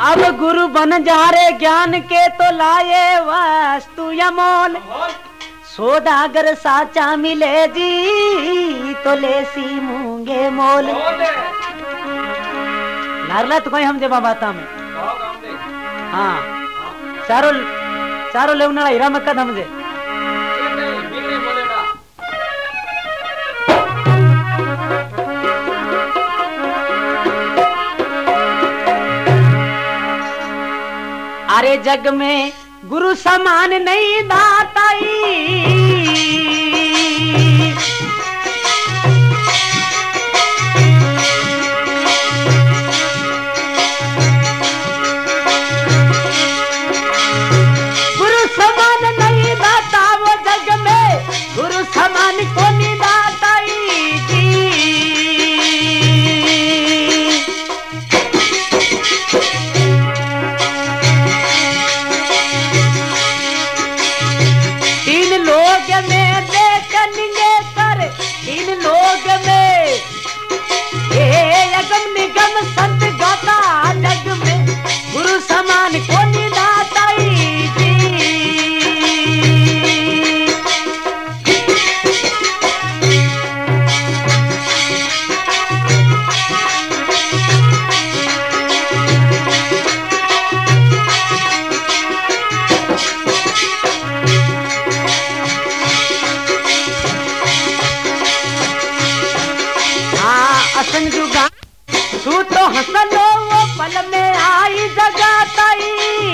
अब गुरु बन जा रे ज्ञान के तो लाए वस्तु अमोल। सौदागर साचा मिले जी तो ले सी मूंगे मोल। नारला तो कहीं हम दे बाता में हाँ चारों ले उन्हाळा हीरा मक्का हम दे। अरे जग में गुरु समान नहीं दाताई। गुरु समान नहीं दाता वो जग में गुरु समान को नहीं दाताई जी। संत गाता जग में गुरु समान को निदाताई जी। असन जुगा तू तो हंसलो वो पल में आई जगाताई।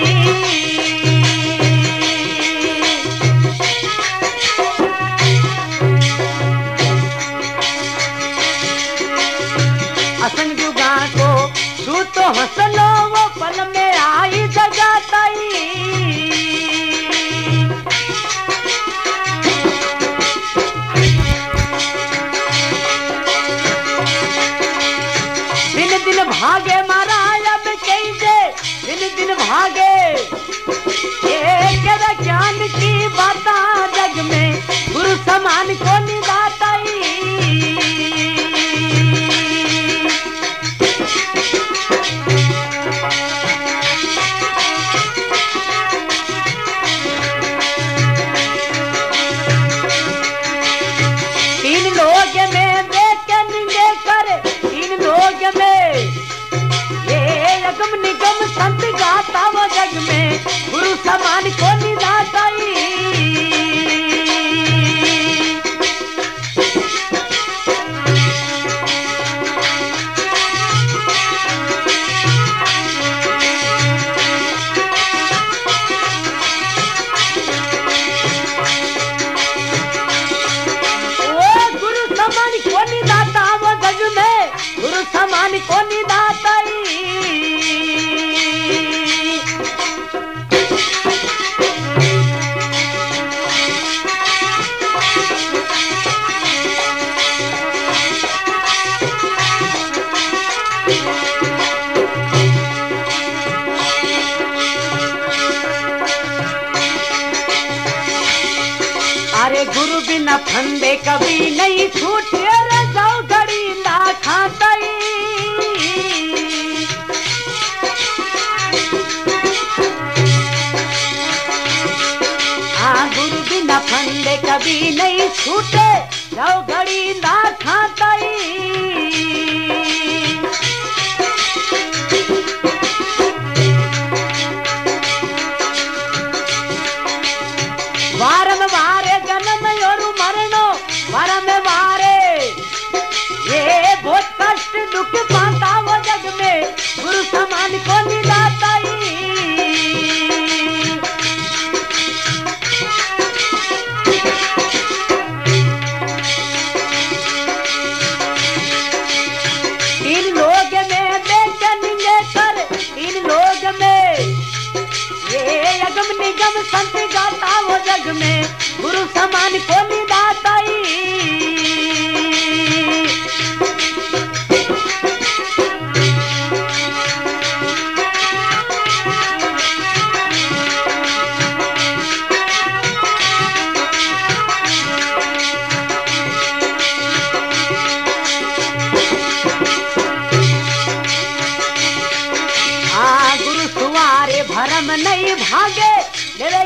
असन जुगा को तू तो हंसलो वो पल में आई जगाताई। दिन भागे मारा अब कैसे दिन भागे एक ज्ञान की बाता जग में गुरु समान को निदाताई। तीन लोग में देख के निंदे करे तीन लोग में अगम निगम संत गाता वो जग में गुरु समान को निदाताई। ओ गुरु समान को निदाता वो जग में गुरु समान को निदाताई। अरे गुरु बिना फंदे कभी नहीं छूटे रे जाओ घड़ी ना खाताई। हाँ गुरु बिना फंदे कभी नहीं छूटे जाओ घड़ी ना खाताई। वारम वारे जन्म और मरणो वारम वारे ये बहुत कष्ट दुख पाता वो जग में गुरु समान को निदाताई। इन लोग में बेचनिंगे कर इन लोग में ये अगम निगम संत गाता वो जग में गुरु समान को निदाताई।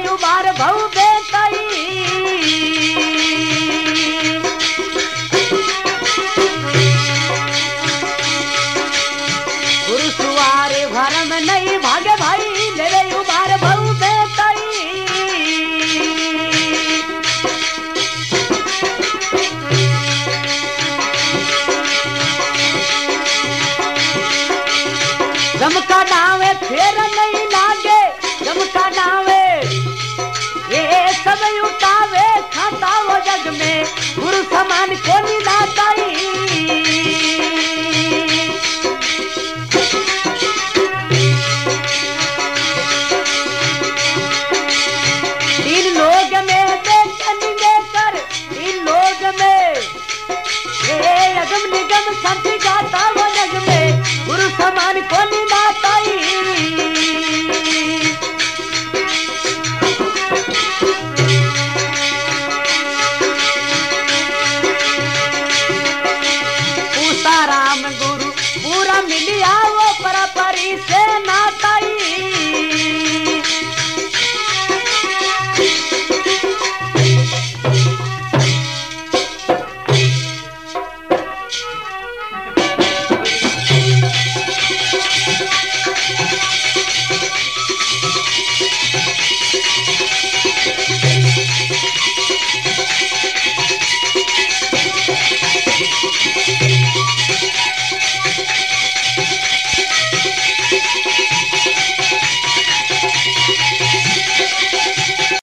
उबार भऊ बेतई